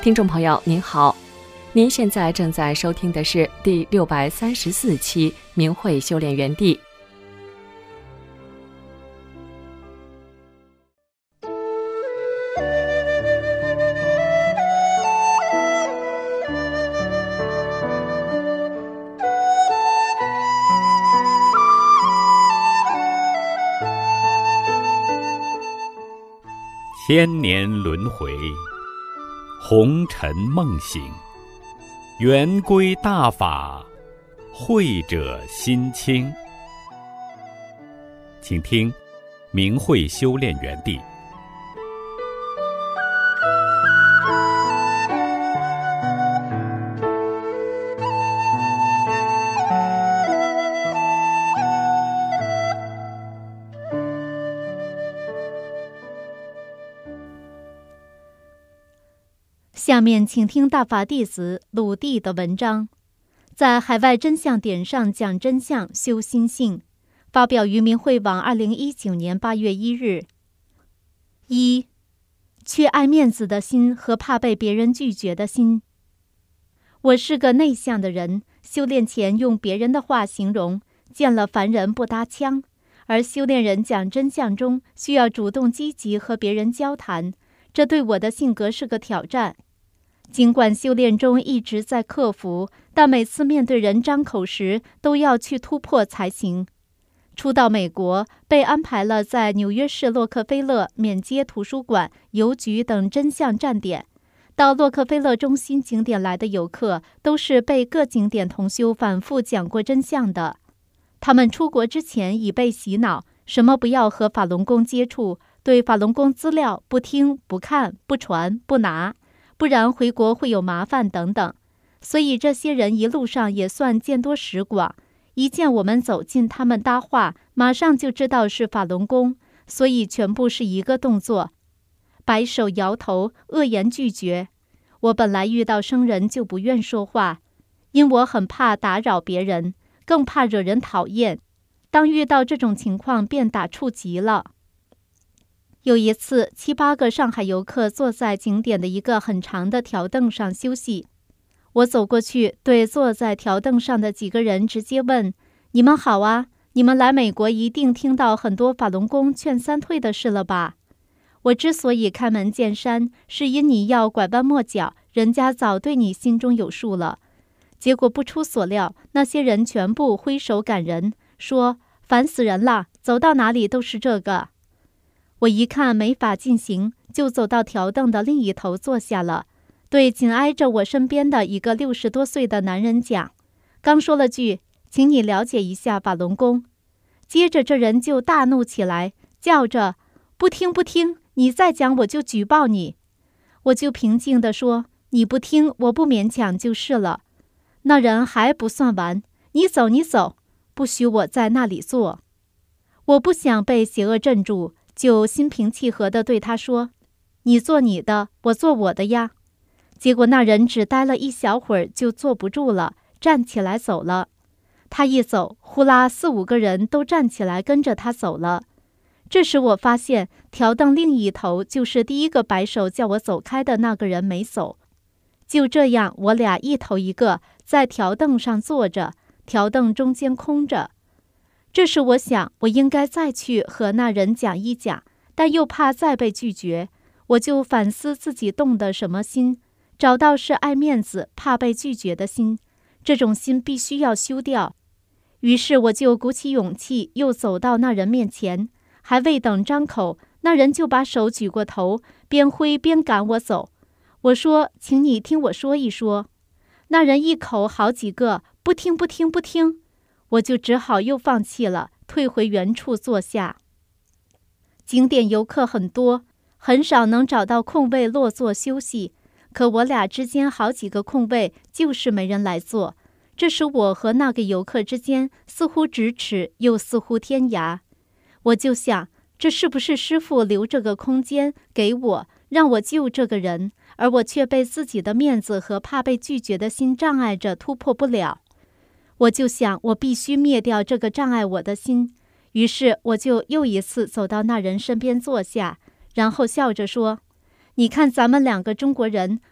听众朋友您好，您现在正在收听的是第634期明慧修炼园地。 千年轮回，红尘梦醒，圆归大法，慧者心清。请听明慧修炼园地。 下面请听大法弟子鲁地的文章，在海外真相点上讲真相，修心性，发表于明慧网2019年8月1日。1. 缺爱面子的心和怕被别人拒绝的心。我是个内向的人，修炼前用别人的话形容，见了凡人不搭腔，而修炼人讲真相中需要主动积极和别人交谈，这对我的性格是个挑战。尽管修炼中一直在克服，但每次面对人张口时都要去突破才行。初到美国，被安排了在纽约市洛克菲勒、缅街图书馆、邮局等真相站点。到洛克菲勒中心景点来的游客，都是被各景点同修反复讲过真相的。他们出国之前已被洗脑，什么不要和法轮功接触，对法轮功资料不听、不看、不传、不拿，不然回国会有麻烦等等。所以这些人一路上也算见多识广，一见我们走近他们搭话，马上就知道是法轮功，所以全部是一个动作，摆手摇头，恶言拒绝。我本来遇到生人就不愿说话，因我很怕打扰别人，更怕惹人讨厌，当遇到这种情况便打怵极了。有一次，7、8个上海游客坐在景点的一个很长的条凳上休息。我走过去，对坐在条凳上的几个人直接问：“你们好啊，你们来美国一定听到很多法轮功劝三退的事了吧？我之所以开门见山，是因你要拐弯抹角，人家早对你心中有数了。”结果不出所料，那些人全部挥手赶人，说：“烦死人了，走到哪里都是这个。”我一看没法进行，就走到条凳的另一头坐下了，对紧挨着我身边的一个60多岁的男人讲，刚说了句：“请你了解一下法轮功。”接着这人就大怒起来，叫着：“不听不听，你再讲我就举报你。”我就平静地说：“你不听，我不勉强就是了。”那人还不算完，你走你走，不许我在那里坐。我不想被邪恶镇住，就心平气和地对他说：“你做你的，我做我的呀。”结果那人只待了一小会儿就坐不住了，站起来走了。他一走，呼啦4、5个人都站起来跟着他走了。这时我发现条凳另一头就是第一个摆手叫我走开的那个人没走。就这样，我俩一头一个在条凳上坐着，条凳中间空着。这时我想，我应该再去和那人讲一讲，但又怕再被拒绝，我就反思自己动的什么心，找到是爱面子、怕被拒绝的心，这种心必须要修掉。于是我就鼓起勇气，又走到那人面前，还未等张口，那人就把手举过头，边挥边赶我走。我说：“请你听我说一说。”那人一口好几个“不听不听不听”，我就只好又放弃了，退回原处坐下。景点游客很多，很少能找到空位落座休息，可我俩之间好几个空位就是没人来坐，这使我和那个游客之间似乎咫尺，又似乎天涯。我就想，这是不是师父留这个空间给我，让我救这个人，而我却被自己的面子和怕被拒绝的心障碍着，突破不了。我就想，我必须灭掉这个障碍我的心。于是我就又一次走到那人身边坐下，然后笑着说：“你看咱们2个中国人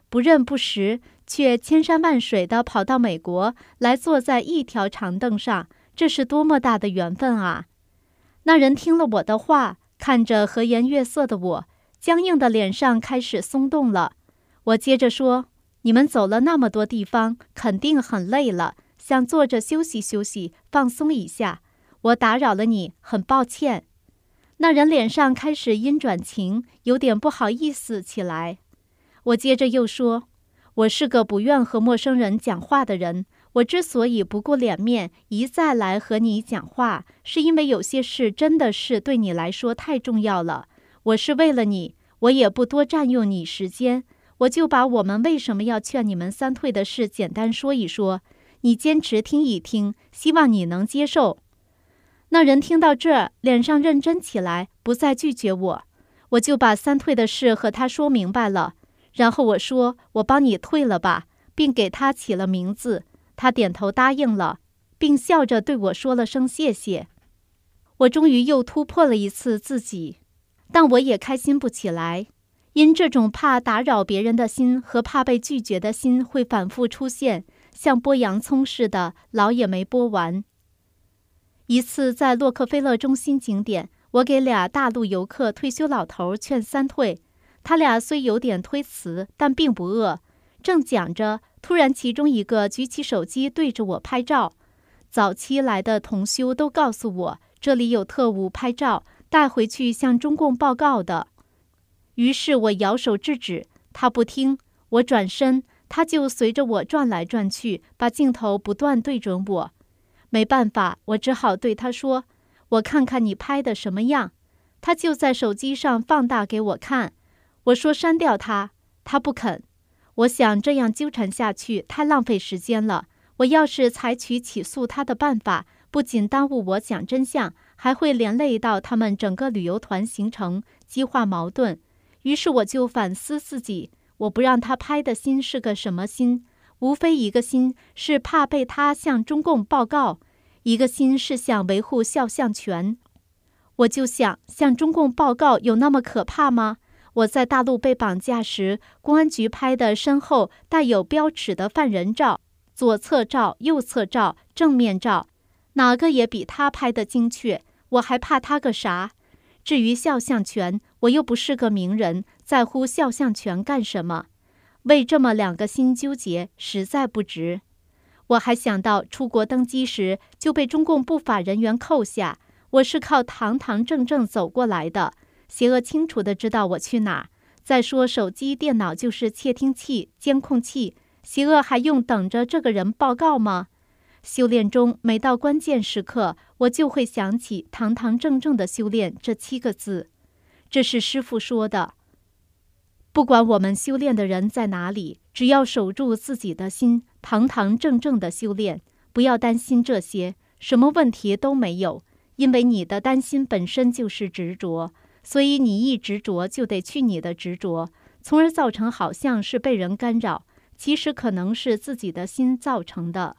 不认不识，却千山万水地跑到美国来坐在一条长凳上，这是多么大的缘分啊！那人听了我的话，看着和颜悦色的我，僵硬的脸上开始松动了。我接着说，你们走了那么多地方，肯定很累了，想坐着休息休息，放松一下。我打扰了你，很抱歉。那人脸上开始阴转晴，有点不好意思起来。我接着又说，我是个不愿和陌生人讲话的人，我之所以不顾脸面一再来和你讲话，是因为有些事真的是对你来说太重要了。我是为了你，我也不多占用你时间，我就把我们为什么要劝你们三退的事简单说一说，你坚持听一听，希望你能接受。那人听到这儿，脸上认真起来，不再拒绝我。我就把三退的事和他说明白了，然后我说，我帮你退了吧，并给他起了名字。他点头答应了，并笑着对我说了声谢谢。我终于又突破了一次自己，但我也开心不起来，因这种怕打扰别人的心和怕被拒绝的心会反复出现，像剥洋葱似的，老也没剥完。一次在洛克菲勒中心景点，我给俩大陆游客退休老头劝三退，他俩虽有点推辞，但并不饿。正讲着，突然其中一个举起手机对着我拍照。早期来的同修都告诉我，这里有特务拍照，带回去向中共报告的。于是我摇手制止，他不听。我转身，他就随着我转来转去，把镜头不断对准我。没办法，我只好对他说，我看看你拍的什么样。他就在手机上放大给我看。我说删掉他，他不肯。我想这样纠缠下去太浪费时间了，我要是采取起诉他的办法，不仅耽误我讲真相，还会连累到他们整个旅游团行程，激化矛盾。于是我就反思自己，我不让他拍的心是个什么心？无非一个心是怕被他向中共报告，一个心是想维护肖像权。我就想，向中共报告有那么可怕吗？我在大陆被绑架时，公安局拍的身后带有标尺的犯人照，左侧照、右侧照、正面照，哪个也比他拍的精确。我还怕他个啥？至于肖像权，我又不是个名人，在乎肖像权干什么？为这么两个心纠结，实在不值。我还想到出国登机时就被中共不法人员扣下，我是靠堂堂正正走过来的，邪恶清楚地知道我去哪儿。再说手机、电脑就是窃听器、监控器，邪恶还用等着这个人报告吗？修炼中每到关键时刻，我就会想起堂堂正正的修炼这7个字。这是师父说的。不管我们修炼的人在哪里，只要守住自己的心，堂堂正正的修炼，不要担心这些，什么问题都没有。因为你的担心本身就是执着，所以你一执着就得去你的执着，从而造成好像是被人干扰，其实可能是自己的心造成的。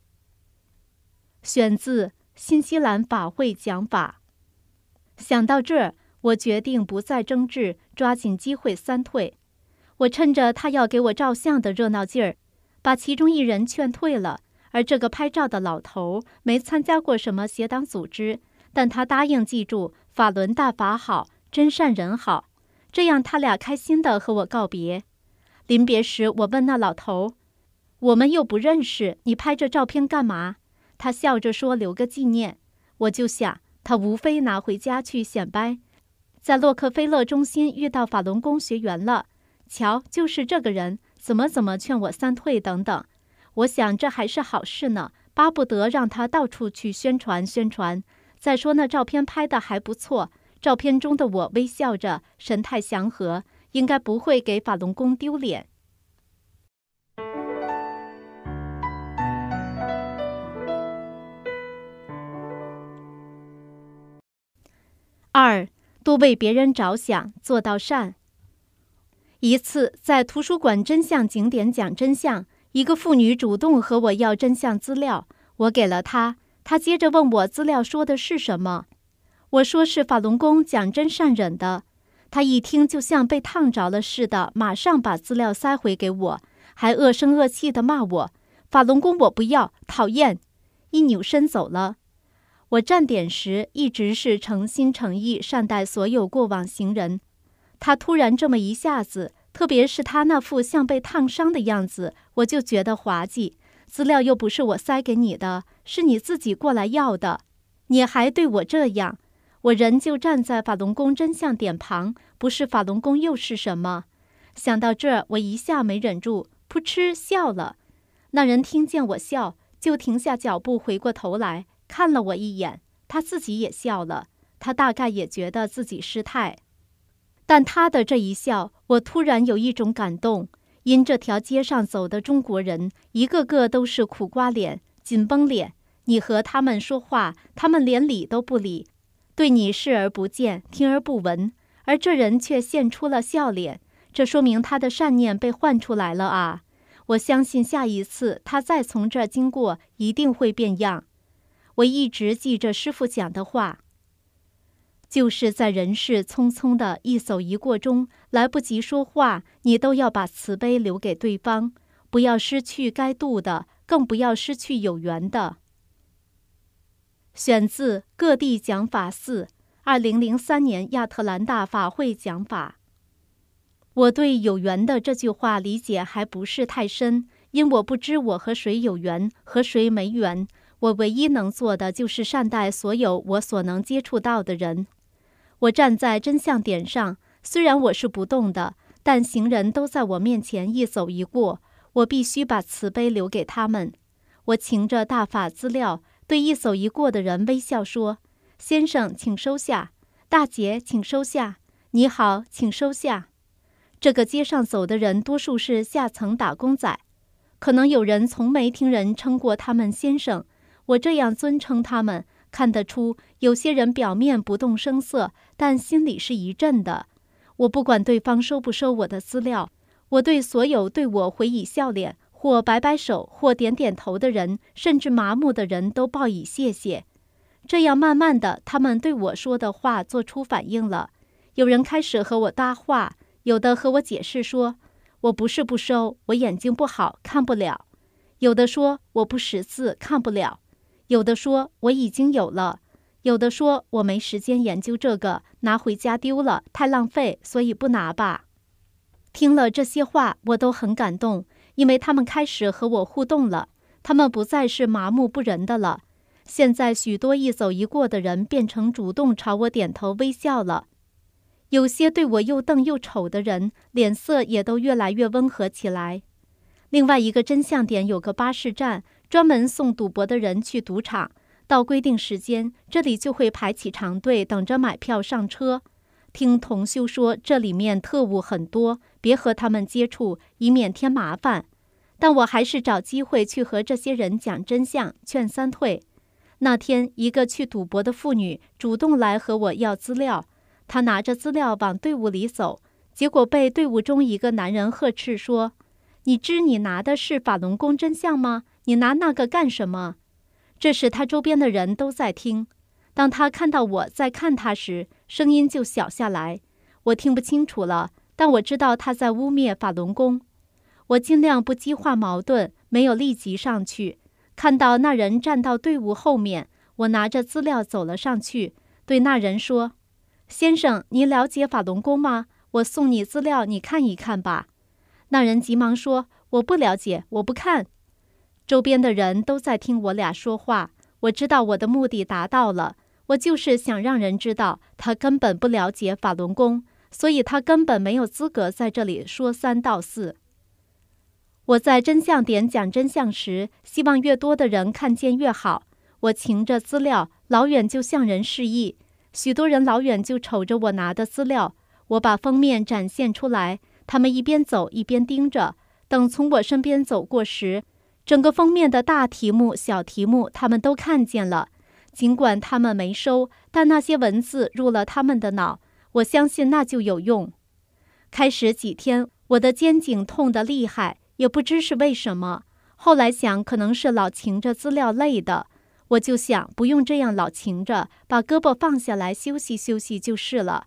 选自新西兰法会讲法。想到这儿，我决定不再争执，抓紧机会三退。我趁着他要给我照相的热闹劲儿，把其中一人劝退了。而这个拍照的老头没参加过什么邪党组织，但他答应记住法轮大法好，真善人好。这样他俩开心地和我告别。临别时，我问那老头：“我们又不认识，你拍这照片干嘛？”他笑着说：“留个纪念。”我就想，他无非拿回家去显摆。在洛克菲勒中心遇到法轮功学员了，瞧，就是这个人，怎么劝我三退等等。我想这还是好事呢，巴不得让他到处去宣传宣传。再说那照片拍得还不错，照片中的我微笑着，神态祥和，应该不会给法轮功丢脸。2. 多为别人着想，做到善。一次在图书馆真相景点讲真相，一个妇女主动和我要真相资料，我给了她，她接着问我资料说的是什么。我说是法轮功讲真善忍的。 他一听就像被烫着了似的，马上把资料塞回给我，还恶声恶气地骂我：法轮功我不要，讨厌！一扭身走了。我站点时一直是诚心诚意善待所有过往行人，他突然这么一下子，特别是他那副像被烫伤的样子，我就觉得滑稽。资料又不是我塞给你的，是你自己过来要的，你还对我这样。我人就站在法轮功真相点旁，不是法轮功又是什么？想到这儿，我一下没忍住，噗嗤笑了。那人听见我笑，就停下脚步，回过头来看了我一眼，他自己也笑了，他大概也觉得自己失态。但他的这一笑，我突然有一种感动，因这条街上走的中国人，一个个都是苦瓜脸、紧绷脸，你和他们说话，他们连理都不理，对你视而不见，听而不闻，而这人却现出了笑脸，这说明他的善念被唤出来了啊！我相信下一次他再从这儿经过，一定会变样。我一直记着师父讲的话，就是在人世匆匆的一走一过中，来不及说话，你都要把慈悲留给对方，不要失去该度的，更不要失去有缘的。选自《各地讲法4》2003年亚特兰大法会讲法。我对有缘的这句话理解还不是太深，因我不知我和谁有缘，和谁没缘。我唯一能做的就是善待所有我所能接触到的人。我站在真相点上，虽然我是不动的，但行人都在我面前一走一过，我必须把慈悲留给他们。我擎着大法资料，对一走一过的人微笑说：先生请收下，大姐请收下，你好请收下。这个街上走的人多数是下层打工仔，可能有人从没听人称过他们先生，我这样尊称他们，看得出有些人表面不动声色，但心里是一震的。我不管对方收不收我的资料，我对所有对我回以笑脸或摆摆手或点点头的人，甚至麻木的人都报以谢谢。这样慢慢的，他们对我说的话做出反应了。有人开始和我搭话，有的和我解释说，我不是不收，我眼睛不好看不了。有的说我不识字看不了，有的说我已经有了，有的说我没时间研究这个，拿回家丢了太浪费，所以不拿吧。听了这些话，我都很感动，因为他们开始和我互动了，他们不再是麻木不仁的了。现在许多一走一过的人变成主动朝我点头微笑了，有些对我又瞪又瞅的人，脸色也都越来越温和起来。另外一个真相点有个巴士站，专门送赌博的人去赌场，到规定时间，这里就会排起长队，等着买票上车。听同修说，这里面特务很多，别和他们接触，以免添麻烦。但我还是找机会去和这些人讲真相，劝三退。那天，一个去赌博的妇女主动来和我要资料，她拿着资料往队伍里走，结果被队伍中一个男人呵斥说：你知你拿的是法轮功真相吗？你拿那个干什么？这时他周边的人都在听。当他看到我在看他时，声音就小下来。我听不清楚了，但我知道他在污蔑法轮功。我尽量不激化矛盾，没有立即上去。看到那人站到队伍后面，我拿着资料走了上去，对那人说：先生，你了解法轮功吗？我送你资料，你看一看吧。那人急忙说：我不了解，我不看。周边的人都在听我俩说话，我知道我的目的达到了，我就是想让人知道他根本不了解法轮功，所以他根本没有资格在这里说三道四。我在真相点讲真相时，希望越多的人看见越好。我擎着资料，老远就向人示意，许多人老远就瞅着我拿的资料。我把封面展现出来，他们一边走一边盯着。等从我身边走过时，整个封面的大题目、小题目他们都看见了。尽管他们没收，但那些文字入了他们的脑，我相信那就有用。开始几天，我的肩颈痛得厉害，也不知是为什么。后来想，可能是老擎着资料累的，我就想不用这样老擎着，把胳膊放下来休息休息就是了。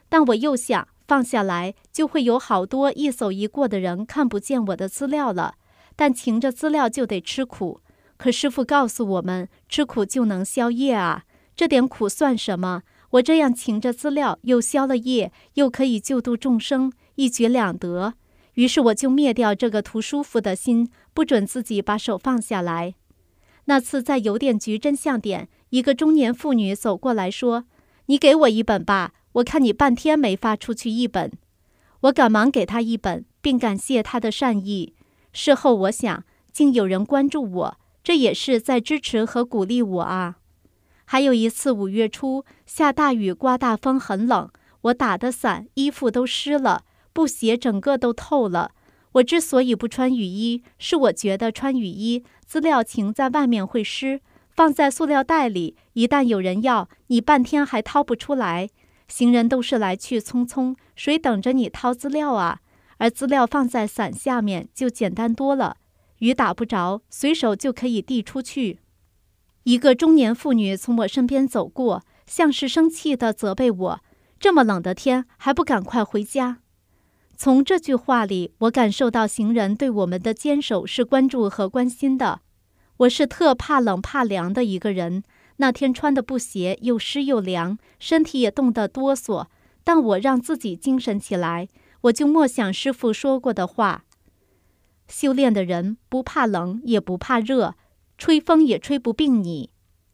但我又想，放下来就会有好多一走一过的人看不见我的资料了，但擎着资料就得吃苦。可师父告诉我们，吃苦就能消业啊，这点苦算什么？我这样擎着资料，又消了业，又可以救度众生，一举两得。于是我就灭掉这个图舒服的心，不准自己把手放下来。那次在邮电局真相点，一个中年妇女走过来说：“你给我一本吧，我看你半天没发出去一本。”我赶忙给她一本，并感谢她的善意。事后我想，竟有人关注我，这也是在支持和鼓励我啊。还有一次5月初，下大雨，刮大风，很冷，我打的伞，衣服都湿了，布鞋整个都透了。我之所以不穿雨衣，是我觉得穿雨衣，资料擎在外面会湿，放在塑料袋里，一旦有人要，你半天还掏不出来。行人都是来去匆匆，谁等着你掏资料啊？而资料放在伞下面就简单多了，雨打不着，随手就可以递出去。一个中年妇女从我身边走过，像是生气地责备我，这么冷的天还不赶快回家。从这句话里，我感受到行人对我们的坚守是关注和关心的。我是特怕冷怕凉的一个人，那天穿的布鞋又湿又凉，身体也冻得哆嗦。但我让自己精神起来，我就默想师父说过的话：修炼的人不怕冷，也不怕热，吹风也吹不病你。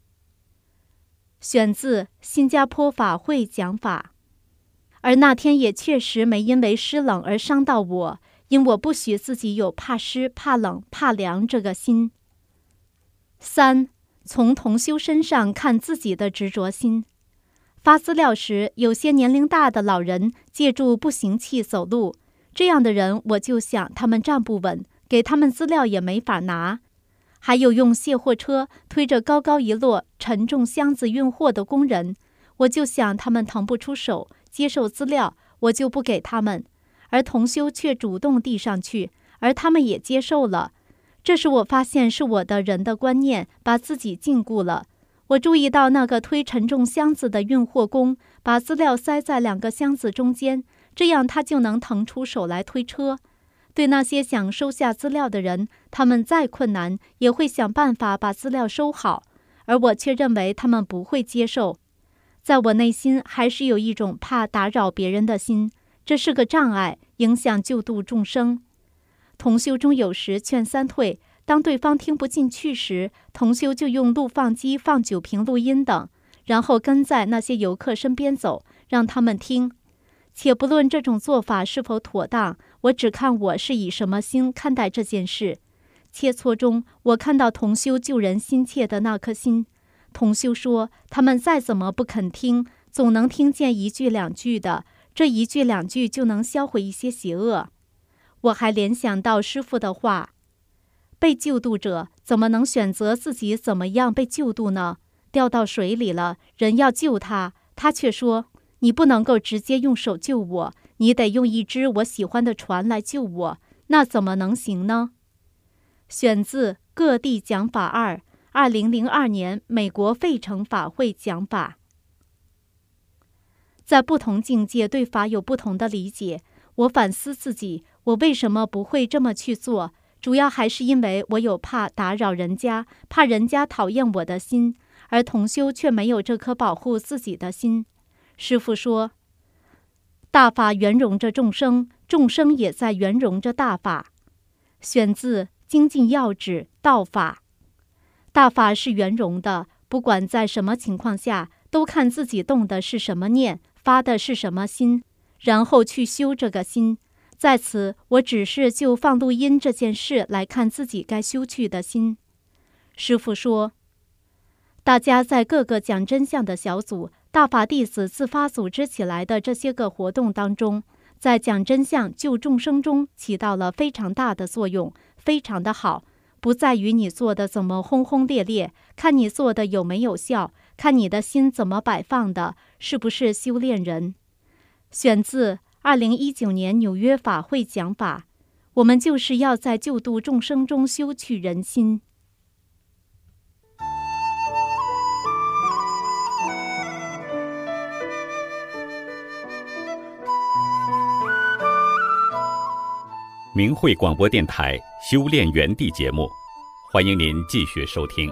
选自新加坡法会讲法。而那天也确实没因为湿冷而伤到我，因我不许自己有怕湿、怕冷、怕凉这个心。3. 从同修身上看自己的执着心。发资料时，有些年龄大的老人借助步行器走路，这样的人我就想他们站不稳，给他们资料也没法拿。还有用卸货车推着高高一摞沉重箱子运货的工人，我就想他们腾不出手接受资料，我就不给他们，而同修却主动递上去，而他们也接受了。这时我发现是我的人的观念把自己禁锢了。我注意到那个推沉重箱子的运货工把资料塞在2个箱子中间，这样他就能腾出手来推车。对那些想收下资料的人，他们再困难也会想办法把资料收好，而我却认为他们不会接受。在我内心还是有一种怕打扰别人的心，这是个障碍，影响救度众生。同修中有时劝3退，当对方听不进去时，同修就用录放机放酒瓶录音等，然后跟在那些游客身边走，让他们听。且不论这种做法是否妥当，我只看我是以什么心看待这件事。切磋中，我看到同修救人心切的那颗心。同修说，他们再怎么不肯听，总能听见1句2句的，这1句2句就能销毁一些邪恶。我还联想到师父的话：被救度者怎么能选择自己怎么样被救度呢？掉到水里了，人要救他，他却说：你不能够直接用手救我，你得用一只我喜欢的船来救我，那怎么能行呢？选自各地讲法2，2002年美国费城法会讲法。在不同境界对法有不同的理解，我反思自己，我为什么不会这么去做？主要还是因为我有怕打扰人家，怕人家讨厌我的心，而同修却没有这颗保护自己的心。师父说，大法圆融着众生，众生也在圆融着大法。选自精进要旨道法。大法是圆融的，不管在什么情况下，都看自己动的是什么念，发的是什么心，然后去修这个心。在此，我只是就放录音这件事来看自己该修去的心。师父说，大家在各个讲真相的小组、大法弟子自发组织起来的这些个活动当中，在讲真相救众生中起到了非常大的作用，非常的好。不在于你做的怎么轰轰烈烈，看你做的有没有效，看你的心怎么摆放的，是不是修炼人。选自2019年纽约法会讲法。我们就是要在救度众生中修去人心。 明慧广播电台修炼园地节目，欢迎您继续收听。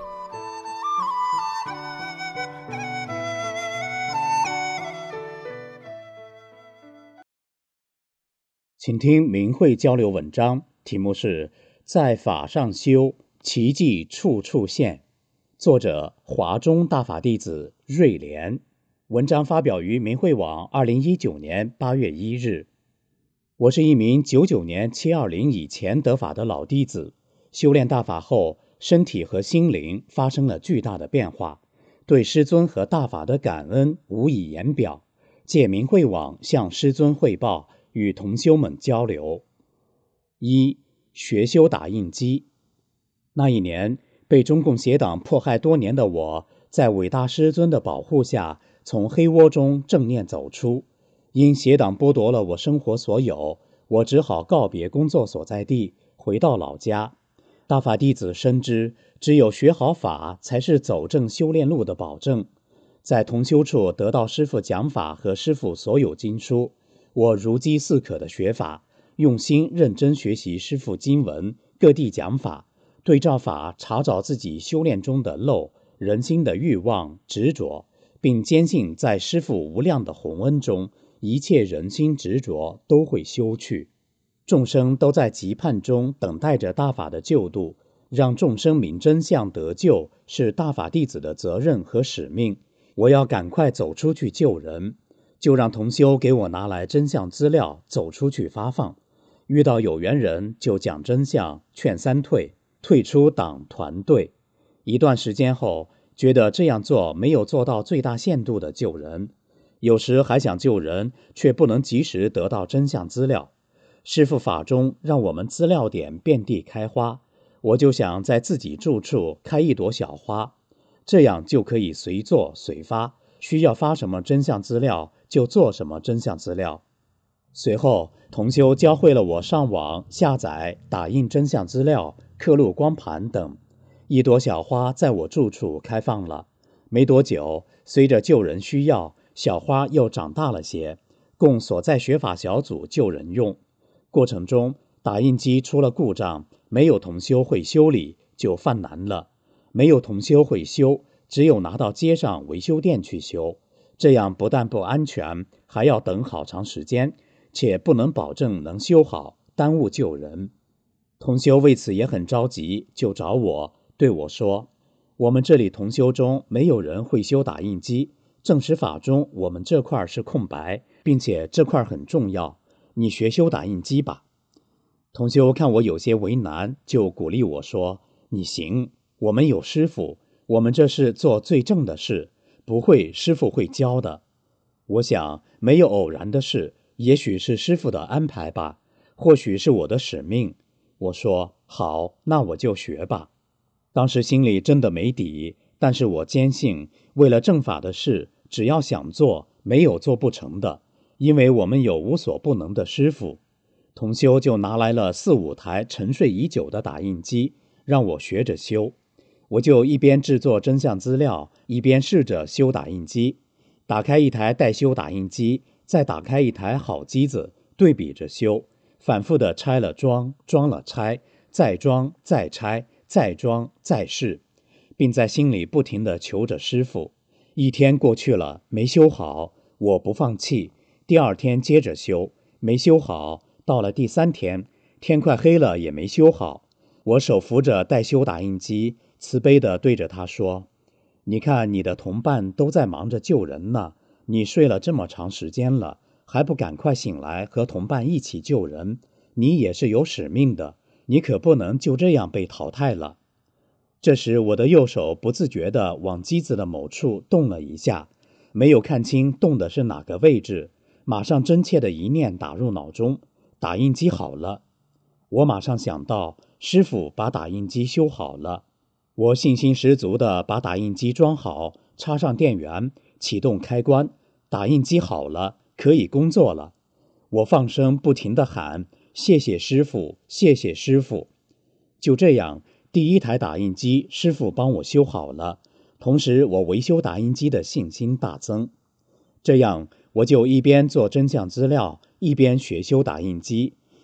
请听明慧交流文章，题目是在法上修，奇迹处处现，作者华中大法弟子瑞莲。文章发表于明慧网2019年8月1日。我是一名99年720以前得法的老弟子，修炼大法后，身体和心灵发生了巨大的变化，对师尊和大法的感恩无以言表，借明慧网向师尊汇报，与同修们交流。一、学修打印机。那一年，被中共邪党迫害多年的我，在伟大师尊的保护下，从黑窝中正念走出。因邪党剥夺了我生活所有，我只好告别工作所在地，回到老家。大法弟子深知，只有学好法，才是走正修炼路的保证。在同修处得到师父讲法和师父所有经书，我如饥似渴的学法，用心认真学习师父经文、各地讲法，对照法查找自己修炼中的漏、人心的欲望、执着，并坚信在师父无量的宏恩中，一切人心执着都会休去。众生都在急盼中等待着大法的救度，让众生明真相得救，是大法弟子的责任和使命。我要赶快走出去救人，就让同修给我拿来真相资料，走出去发放。遇到有缘人就讲真相，劝三退，退出党团队。一段时间后，觉得这样做没有做到最大限度的救人，有时还想救人，却不能及时得到真相资料。师父法中让我们资料点遍地开花，我就想在自己住处开一朵小花，这样就可以随做随发，需要发什么真相资料就做什么真相资料。随后同修教会了我上网下载、打印真相资料、刻录光盘等，一朵小花在我住处开放了。没多久，随着救人需要，小花又长大了些，供所在学法小组救人用。过程中，打印机出了故障，没有同修会修理，就犯难了。没有同修会修，只有拿到街上维修店去修，这样不但不安全，还要等好长时间，且不能保证能修好，耽误救人。同修为此也很着急，就找我，对我说，我们这里同修中没有人会修打印机，正实法中我们这块是空白，并且这块很重要，你学修打印机吧。同修看我有些为难，就鼓励我说，你行，我们有师父，我们这是做最正的事，不会师父会教的。我想没有偶然的事，也许是师父的安排吧，或许是我的使命。我说好，那我就学吧。当时心里真的没底，但是我坚信，为了正法的事，只要想做，没有做不成的，因为我们有无所不能的师父。同修就拿来了4、5台沉睡已久的打印机，让我学着修。我就一边制作真相资料，一边试着修打印机。打开一台待修打印机，再打开一台好机子，对比着修，反复的拆了装，装了拆，再装再拆，再装再试，并在心里不停地求着师父。1天过去了，没修好，我不放弃，第2天接着修，没修好，到了第3天，天快黑了也没修好。我手扶着待修打印机，慈悲地对着他说，你看你的同伴都在忙着救人呢，你睡了这么长时间了，还不赶快醒来和同伴一起救人，你也是有使命的，你可不能就这样被淘汰了。这时我的右手不自觉地往机子的某处动了一下，没有看清动的是哪个位置，马上真切的一念打入脑中，打印机好了。我马上想到师父把打印机修好了，我信心十足地把打印机装好，插上电源，启动开关，打印机好了，可以工作了。我放声不停地喊，谢谢师父，谢谢师父。就这样，第1台打印机师父帮我修好了，同时我维修打印机的信心大增。这样我就一边做真相资料，一边学修打印机，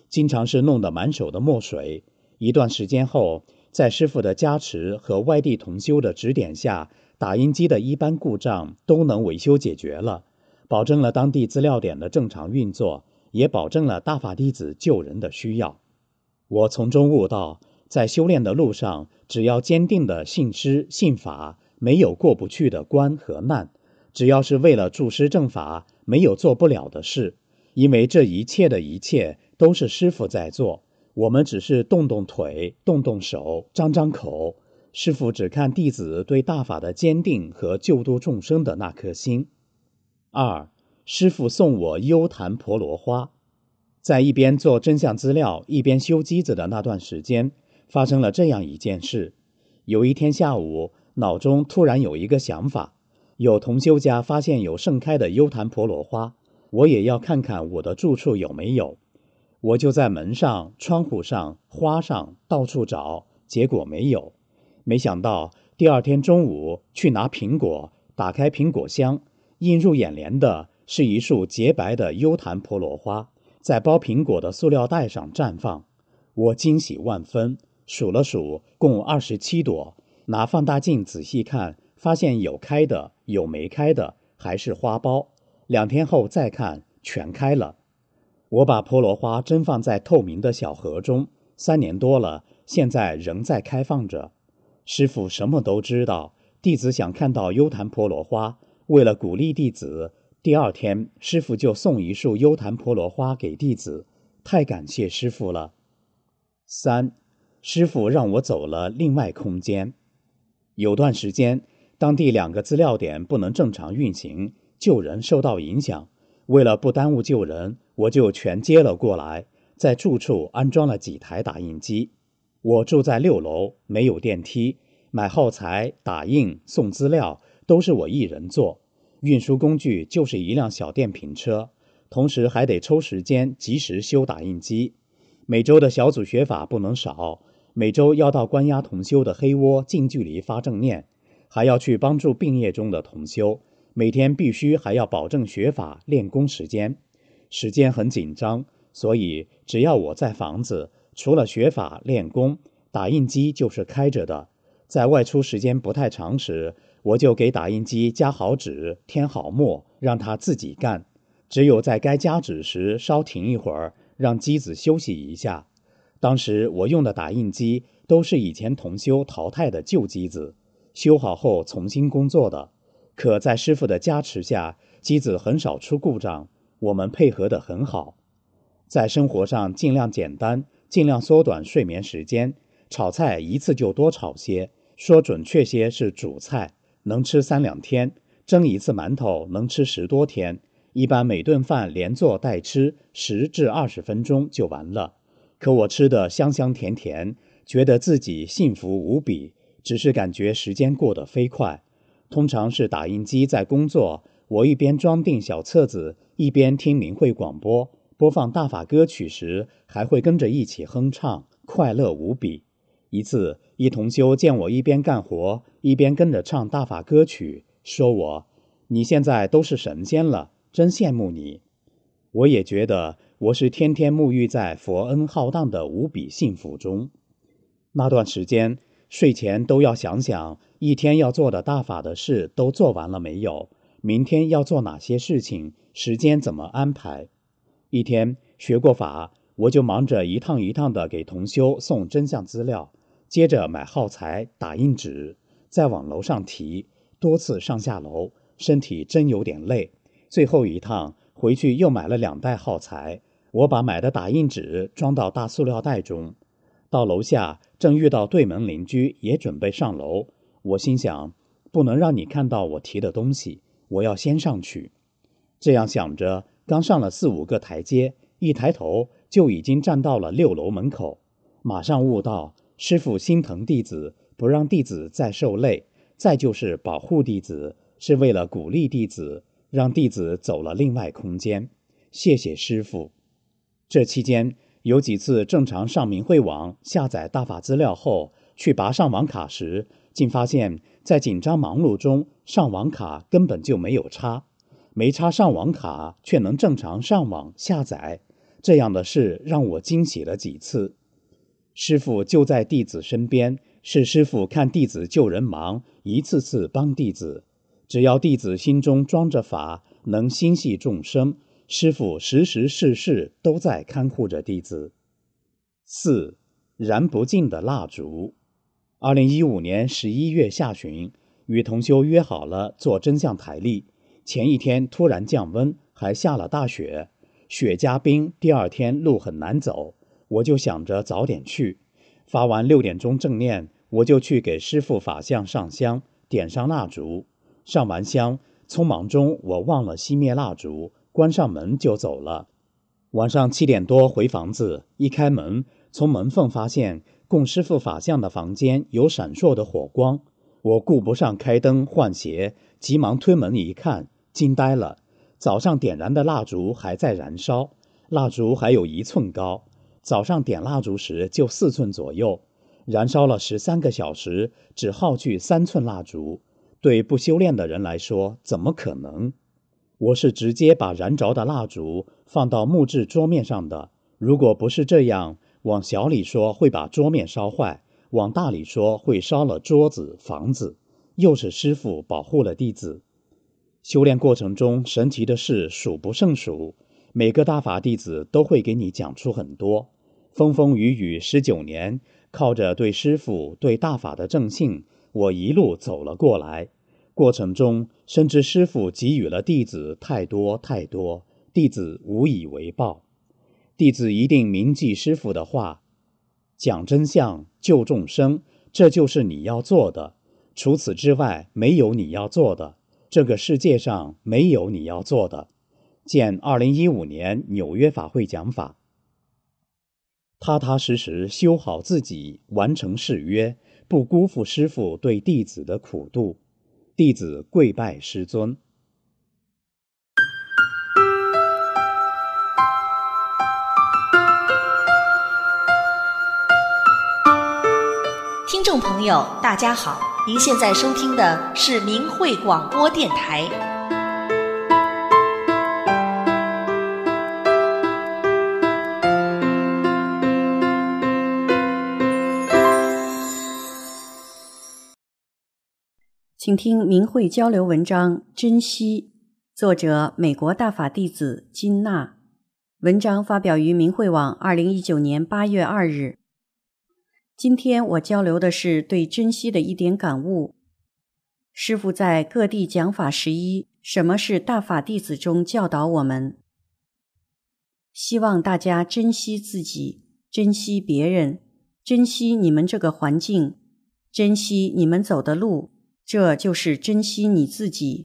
经常是弄得满手的墨水。一段时间后，在师傅的加持和外地同修的指点下，打印机的一般故障都能维修解决了，保证了当地资料点的正常运作，也保证了大法弟子救人的需要。我从中悟到，在修炼的路上，只要坚定的信师信法，没有过不去的关和难。只要是为了助师正法，没有做不了的事。因为这一切的一切都是师父在做，我们只是动动腿，动动手，张张口。师父只看弟子对大法的坚定和救度众生的那颗心。2. 师父送我幽檀婆罗花。在一边做真相资料一边修机子的那段时间，发生了这样一件事。有一天下午，脑中突然有一个想法，有同修家发现有盛开的幽檀婆罗花，我也要看看我的住处有没有。我就在门上、窗户上、花上到处找，结果没有。没想到第二天中午去拿苹果，打开苹果箱，映入眼帘的是一束洁白的幽檀婆罗花，在包苹果的塑料袋上绽放。我惊喜万分，数了数，共27朵。拿放大镜仔细看，发现有开的，有没开的，还是花苞。2天后再看，全开了。我把婆罗花珍放在透明的小盒中，3年多了，现在仍在开放着。师父什么都知道，弟子想看到幽檀婆罗花，为了鼓励弟子，第2天师父就送一束幽檀婆罗花给弟子，太感谢师父了。3. 师父让我走了另外空间。有段时间，当地2个资料点不能正常运行，救人受到影响。为了不耽误救人，我就全接了过来，在住处安装了几台打印机。我住在6楼，没有电梯，买耗材、打印、送资料都是我一人做。运输工具就是一辆小电瓶车，同时还得抽时间及时修打印机。每周的小组学法不能少，每周要到关押同修的黑窝近距离发正念，还要去帮助病业中的同修，每天必须还要保证学法练功时间。时间很紧张，所以只要我在房子，除了学法练功，打印机就是开着的。在外出时间不太长时，我就给打印机加好纸，添好墨，让它自己干。只有在该加纸时稍停一会儿，让机子休息一下。当时我用的打印机都是以前同修淘汰的旧机子，修好后重新工作的。可在师父的加持下，机子很少出故障，我们配合得很好。在生活上尽量简单，尽量缩短睡眠时间。炒菜一次就多炒些，说准确些是煮菜，能吃3-2天；蒸一次馒头能吃10多天。一般每顿饭连做带吃10至20分钟就完了。可我吃得香香甜甜，觉得自己幸福无比，只是感觉时间过得飞快。通常是打印机在工作，我一边装订小册子，一边听明慧广播，播放大法歌曲时，还会跟着一起哼唱，快乐无比。一次，一同修见我一边干活，一边跟着唱大法歌曲，说我：“你现在都是神仙了，真羡慕你。”我也觉得我是天天沐浴在佛恩浩荡的无比幸福中。那段时间，睡前都要想想一天要做的大法的事都做完了没有，明天要做哪些事情，时间怎么安排。一天学过法，我就忙着一趟一趟的给同修送真相资料，接着买耗材、打印纸，再往楼上提，多次上下楼，身体真有点累。最后一趟回去又买了2袋耗材，我把买的打印纸装到大塑料袋中。到楼下正遇到对门邻居也准备上楼，我心想，不能让你看到我提的东西，我要先上去。这样想着，刚上了4-5个台阶，一抬头就已经站到了6楼门口。马上悟到师父心疼弟子，不让弟子再受累，再就是保护弟子，是为了鼓励弟子，让弟子走了另外空间。谢谢师父。这期间有几次正常上明慧网下载大法资料后，去拔上网卡时，竟发现在紧张忙碌中上网卡根本就没有插，没插上网卡却能正常上网下载， 这样的事让我惊喜了几次。师父就在弟子身边，是师父看弟子救人忙，一次次帮弟子。只要弟子心中装着法，能心系众生，师父时时事事都在看护着弟子。4. 燃不尽的蜡烛。2015年11月下旬，与同修约好了做真相台历，前一天突然降温，还下了大雪，雪加冰，第二天路很难走，我就想着早点去。发完6点钟正念，我就去给师父法像上香，点上蜡烛。上完香，匆忙中我忘了熄灭蜡烛，关上门就走了。晚上7点多回房子，一开门，从门缝发现供师父法像的房间有闪烁的火光。我顾不上开灯换鞋，急忙推门一看，惊呆了。早上点燃的蜡烛还在燃烧，蜡烛还有1寸高。早上点蜡烛时就4寸左右，燃烧了13个小时，只耗去3寸蜡烛。对不修炼的人来说，怎么可能？我是直接把燃着的蜡烛放到木质桌面上的，如果不是这样，往小里说会把桌面烧坏，往大里说会烧了桌子、房子。又是师父保护了弟子。修炼过程中神奇的事数不胜数，每个大法弟子都会给你讲出很多。风风雨雨19年，靠着对师父、对大法的正信，我一路走了过来。过程中深知师父给予了弟子太多太多，弟子无以为报。弟子一定铭记师父的话，讲真相，救众生，这就是你要做的。除此之外，没有你要做的，这个世界上没有你要做的。见2015年纽约法会讲法。踏踏实实修好自己，完成誓约，不辜负师父对弟子的苦度。弟子跪拜师尊。 听众朋友，大家好，您现在收听的是明慧广播电台。请听明慧交流文章《珍惜》，作者美国大法弟子金娜，文章发表于明慧网2019年8月2日。今天我交流的是对珍惜的一点感悟。师父在各地讲法11，什么是大法弟子中教导我们，希望大家珍惜自己，珍惜别人，珍惜你们这个环境，珍惜你们走的路，这就是珍惜你自己。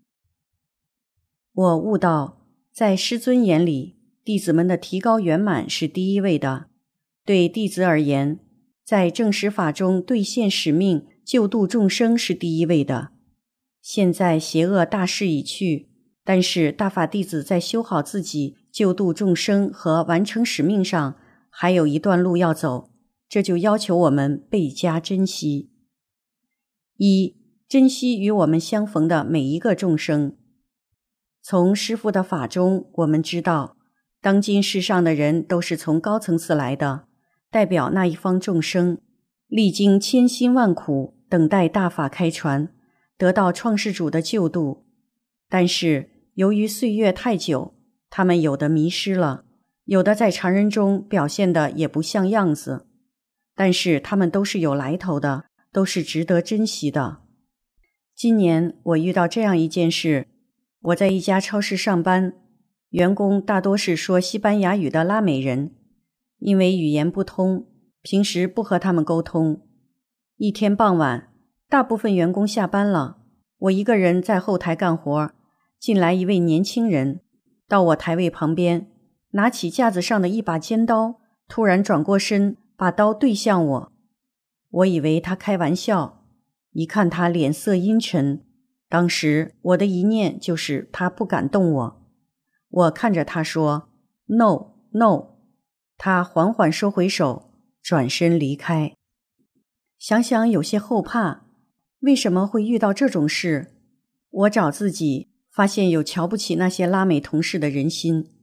我悟到，在师尊眼里，弟子们的提高圆满是第一位的。对弟子而言，在正实法中兑现使命，救度众生是第一位的。现在邪恶大势已去，但是大法弟子在修好自己、救度众生和完成使命上，还有一段路要走，这就要求我们倍加珍惜。1. 珍惜与我们相逢的每一个众生。从师父的法中，我们知道，当今世上的人都是从高层次来的，代表那一方众生，历经千辛万苦，等待大法开传，得到创世主的救度。但是由于岁月太久，他们有的迷失了，有的在常人中表现的也不像样子，但是他们都是有来头的，都是值得珍惜的。今年我遇到这样一件事，我在一家超市上班，员工大多是说西班牙语的拉美人，因为语言不通，平时不和他们沟通。一天傍晚，大部分员工下班了，我一个人在后台干活，进来一位年轻人，到我台位旁边，拿起架子上的一把尖刀，突然转过身，把刀对向我。我以为他开玩笑，一看他脸色阴沉，当时我的一念就是他不敢动我。我看着他说 No, no， 他缓缓收回手，转身离开。想想有些后怕，为什么会遇到这种事？我找自己，发现有瞧不起那些拉美同事的人心，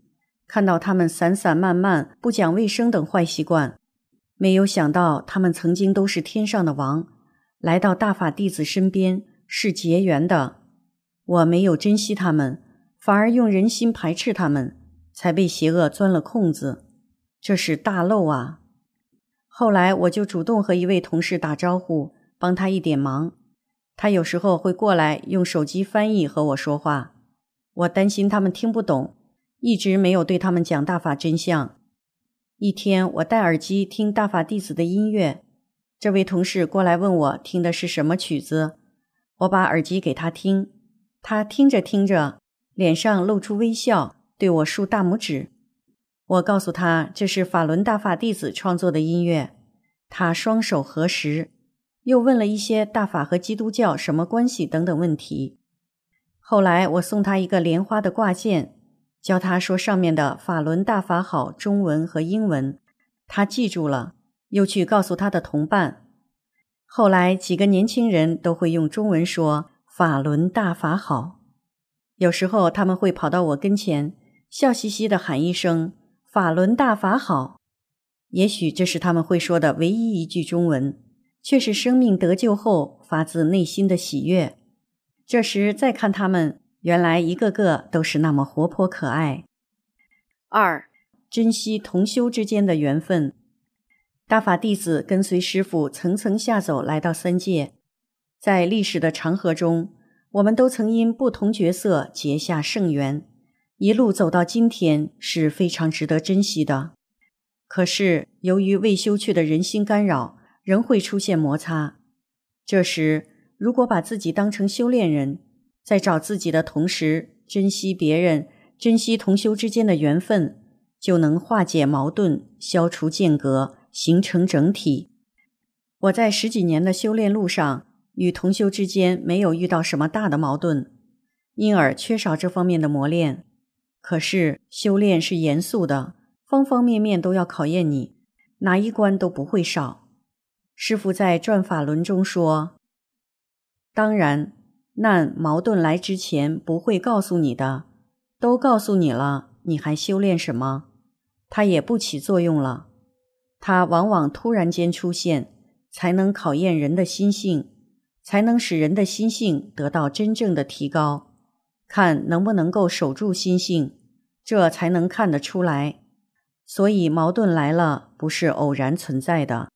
看到他们散散漫漫、不讲卫生等坏习惯，没有想到他们曾经都是天上的王，来到大法弟子身边是结缘的。我没有珍惜他们，反而用人心排斥他们，才被邪恶钻了空子，这是大漏啊！后来我就主动和一位同事打招呼，帮他一点忙。他有时候会过来用手机翻译和我说话，我担心他们听不懂，一直没有对他们讲大法真相。一天，我戴耳机听大法弟子的音乐，这位同事过来问我听的是什么曲子，我把耳机给他听，他听着听着，脸上露出微笑，对我竖大拇指。我告诉他这是法轮大法弟子创作的音乐，他双手合十，又问了一些大法和基督教什么关系等等问题。后来我送他一个莲花的挂件，教他说上面的法轮大法好中文和英文，他记住了，又去告诉他的同伴。后来几个年轻人都会用中文说法轮大法好，有时候他们会跑到我跟前，笑嘻嘻地喊一声法轮大法好。也许这是他们会说的唯一一句中文，却是生命得救后发自内心的喜悦。这时再看他们，原来一个个都是那么活泼可爱。2. 珍惜同修之间的缘分。大法弟子跟随师父层层下走，来到三界。在历史的长河中，我们都曾因不同角色结下圣缘，一路走到今天是非常值得珍惜的。可是由于未修去的人心干扰，仍会出现摩擦。这时如果把自己当成修炼人，在找自己的同时珍惜别人，珍惜同修之间的缘分，就能化解矛盾，消除间隔，形成整体。我在10几年的修炼路上，与同修之间没有遇到什么大的矛盾，因而缺少这方面的磨练。可是修炼是严肃的，方方面面都要考验你，哪一关都不会少。师父在转法轮中说，当然难矛盾来之前不会告诉你的，都告诉你了，你还修炼什么？它也不起作用了。它往往突然间出现，才能考验人的心性，才能使人的心性得到真正的提高，看能不能够守住心性，这才能看得出来。所以矛盾来了，不是偶然存在的。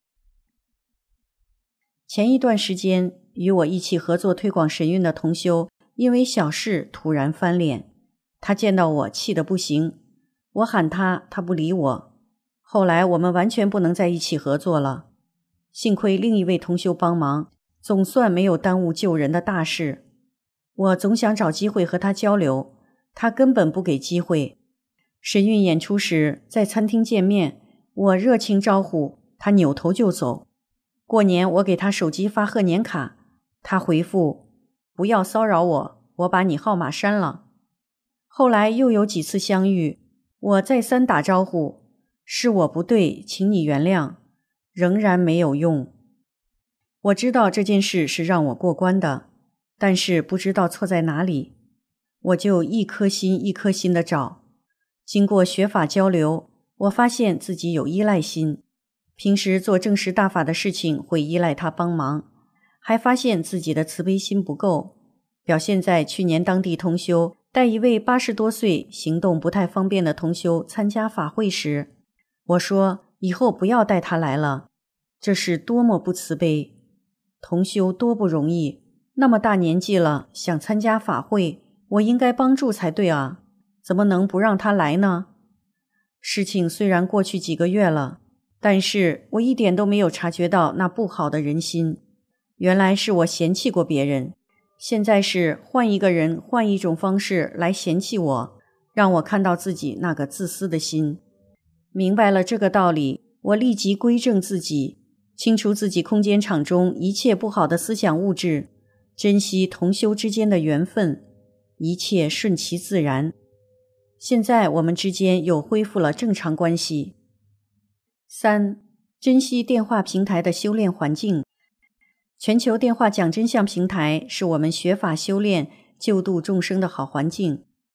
前一段时间与我一起合作推广神韵的同修，因为小事突然翻脸，他见到我气得不行，我喊他，他不理我。后来我们完全不能在一起合作了，幸亏另一位同修帮忙，总算没有耽误救人的大事。我总想找机会和他交流，他根本不给机会。神韵演出时在餐厅见面，我热情招呼，他扭头就走。过年我给他手机发贺年卡，他回复，不要骚扰我，我把你号码删了。后来又有几次相遇，我再三打招呼，是我不对，请你原谅，仍然没有用。我知道这件事是让我过关的，但是不知道错在哪里，我就一颗心一颗心地找。经过学法交流，我发现自己有依赖心，平时做正实大法的事情会依赖他帮忙，还发现自己的慈悲心不够，表现在去年当地同修带一位80多岁行动不太方便的同修参加法会时，我说以后不要带他来了，这是多么不慈悲。同修多不容易，那么大年纪了，想参加法会，我应该帮助才对啊，怎么能不让他来呢？事情虽然过去几个月了，但是我一点都没有察觉到那不好的人心。原来是我嫌弃过别人，现在是换一个人，换一种方式来嫌弃我，让我看到自己那个自私的心。明白了这个道理，我立即归正自己，清除自己空间场中一切不好的思想物质，珍惜同修之间的缘分，一切顺其自然。现在我们之间又恢复了正常关系。3. 珍惜电话平台的修炼环境。全球电话讲真相平台是我们学法修炼救度众生的好环境。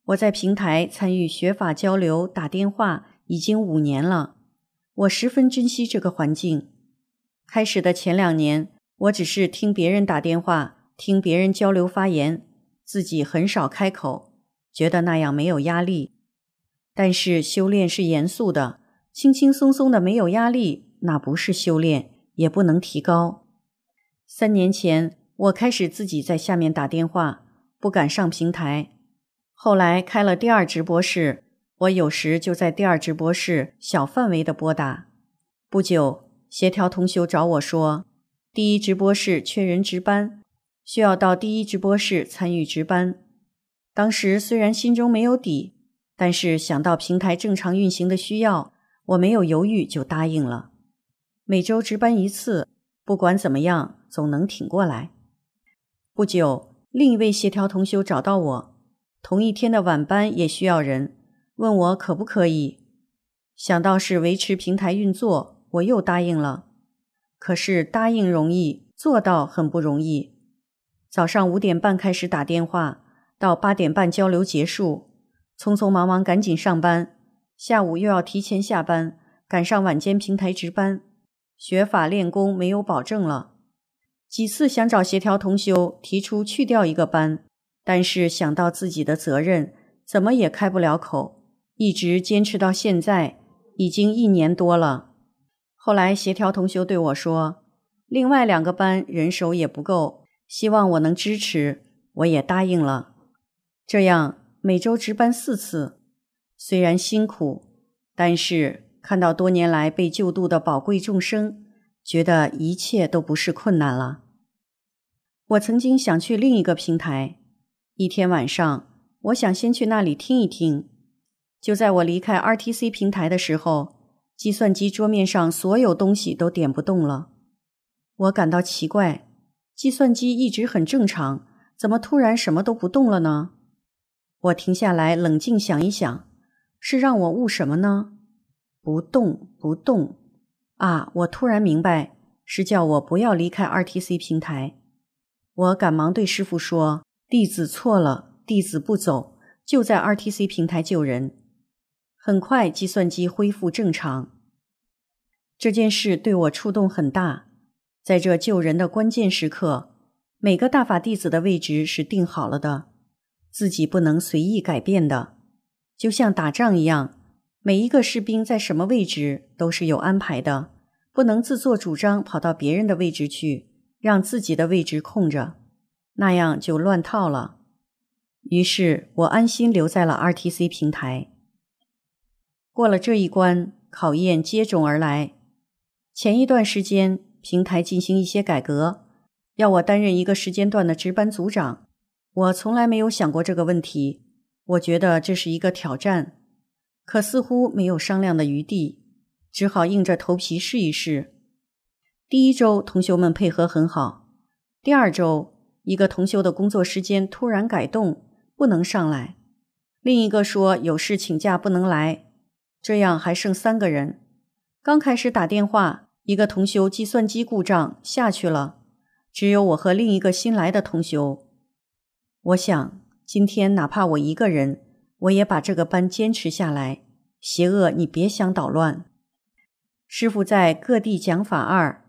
我在平台参与学法交流打电话已经5年了，我十分珍惜这个环境。开始的前2年，我只是听别人打电话，听别人交流发言，自己很少开口，觉得那样没有压力。但是修炼是严肃的，轻轻松松的没有压力，那不是修炼，也不能提高。3年前，我开始自己在下面打电话，不敢上平台。后来开了第2直播室，我有时就在第2直播室小范围的拨打。不久，协调同修找我说，第1直播室缺人值班，需要到第1直播室参与值班。当时虽然心中没有底，但是想到平台正常运行的需要，我没有犹豫就答应了。每周值班1次，不管怎么样，总能挺过来。不久，另一位协调同修找到我，同一天的晚班也需要人，问我可不可以。想到是维持平台运作，我又答应了。可是答应容易，做到很不容易。早上5点半开始打电话，到8点半交流结束，匆匆忙忙赶紧上班，下午又要提前下班，赶上晚间平台值班，学法练功没有保证了。几次想找协调同修提出去掉一个班，但是想到自己的责任，怎么也开不了口，一直坚持到现在，已经1年多了。后来协调同修对我说，另外2个班人手也不够，希望我能支持，我也答应了。这样每周值班4次，虽然辛苦，但是看到多年来被救度的宝贵众生，觉得一切都不是困难了。我曾经想去另一个平台，一天晚上，我想先去那里听一听。就在我离开 RTC 平台的时候，计算机桌面上所有东西都点不动了。我感到奇怪，计算机一直很正常，怎么突然什么都不动了呢？我停下来冷静想一想，是让我悟什么呢？不动，不动。啊，我突然明白，是叫我不要离开 RTC 平台。我赶忙对师父说，弟子错了，弟子不走，就在 RTC 平台救人。很快计算机恢复正常。这件事对我触动很大，在这救人的关键时刻，每个大法弟子的位置是定好了的，自己不能随意改变的。就像打仗一样，每一个士兵在什么位置都是有安排的，不能自作主张跑到别人的位置去，让自己的位置空着，那样就乱套了。于是我安心留在了 RTC 平台。过了这一关，考验接踵而来。前一段时间，平台进行一些改革，要我担任一个时间段的值班组长。我从来没有想过这个问题，我觉得这是一个挑战，可似乎没有商量的余地，只好硬着头皮试一试。第1周同修们配合很好，第2周一个同修的工作时间突然改动，不能上来，另一个说有事请假不能来，这样还剩3个人。刚开始打电话，一个同修计算机故障下去了，只有我和另一个新来的同修。我想今天哪怕我一个人，我也把这个班坚持下来，邪恶你别想捣乱。师父在各地讲法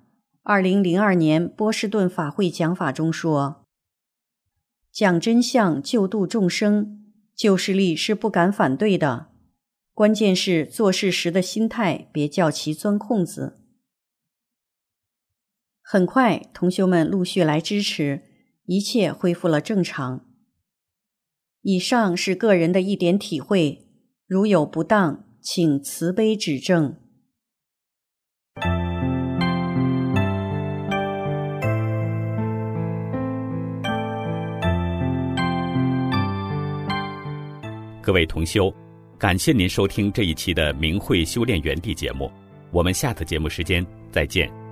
2002年波士顿法会讲法中说，讲真相救度众生，救世力是不敢反对的，关键是做事时的心态别叫其钻空子。很快同修们陆续来支持，一切恢复了正常。以上是个人的一点体会，如有不当，请慈悲指正。 各位同修，感谢您收听这一期的明慧修炼园地节目，我们下次节目时间再见。